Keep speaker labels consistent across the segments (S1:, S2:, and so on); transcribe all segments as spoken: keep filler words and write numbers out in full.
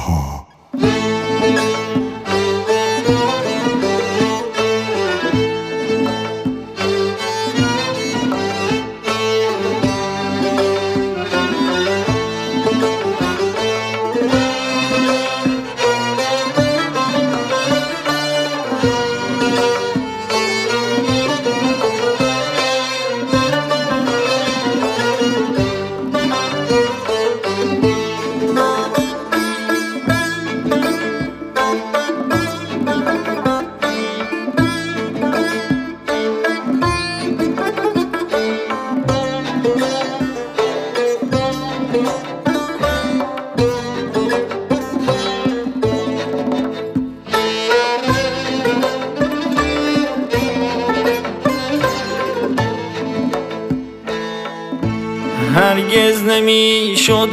S1: ها.
S2: هرگز نمی شد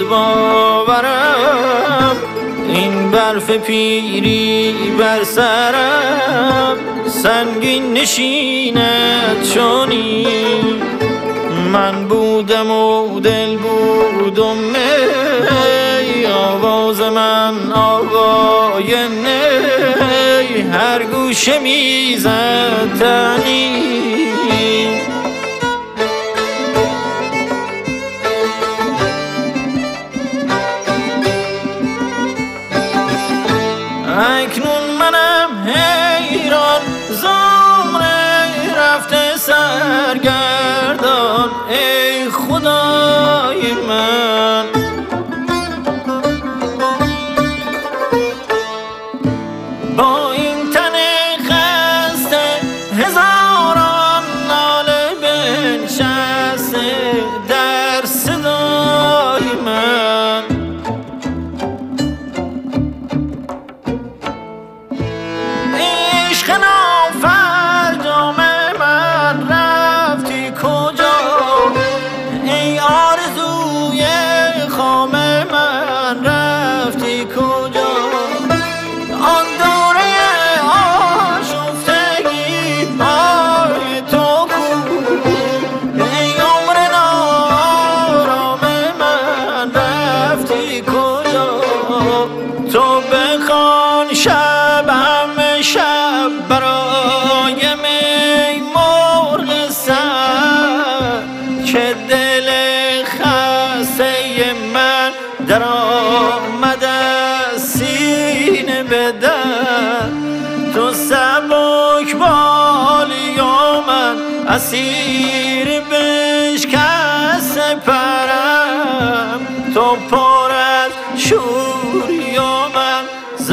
S2: باورم این برف پیری بر سرم سنگین نشیند چونی من بودم و دل بودم می آواز من آوای نی هر گوشه میزد تنی اکنون منم حیران زمره رفته سرگردان ای خدای من با این تن خسته هزاران ناله بنشسته در صدای من عشق نافرجام من رفتی کجا ای آرزوی خام من رفتی کجا آن دوره آشفتگی های تو کو ای عمر نارام من رفتی کجا تو بخوان شب همه شب برای می مرغ سر که دل خسته من در آمده سینه به در تو سبک بالی و من اسیر بشکست پرم تو پر از شوری و من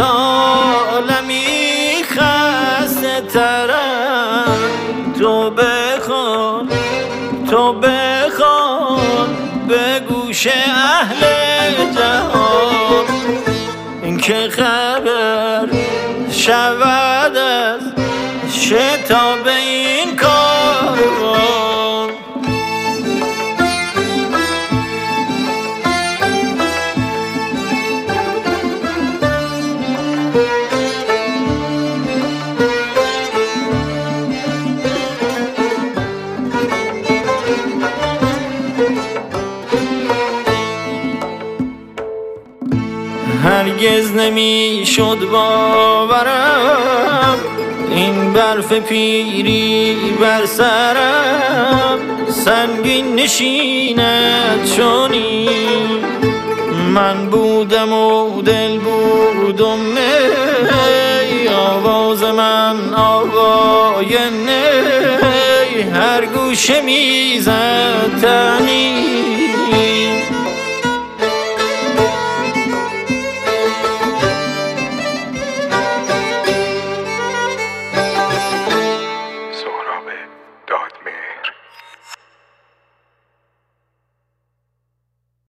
S2: ظالمی خسته ترم تو بخوان تو بخوان به گوش اهل جهان که خبر شود از شتاب این کاروان هرگز نمی شد باورم این برف پیری بر سرم سنگین نشیند چونی من بودم و دل بودم می آواز من آوای نی هر گوشه میزد تنی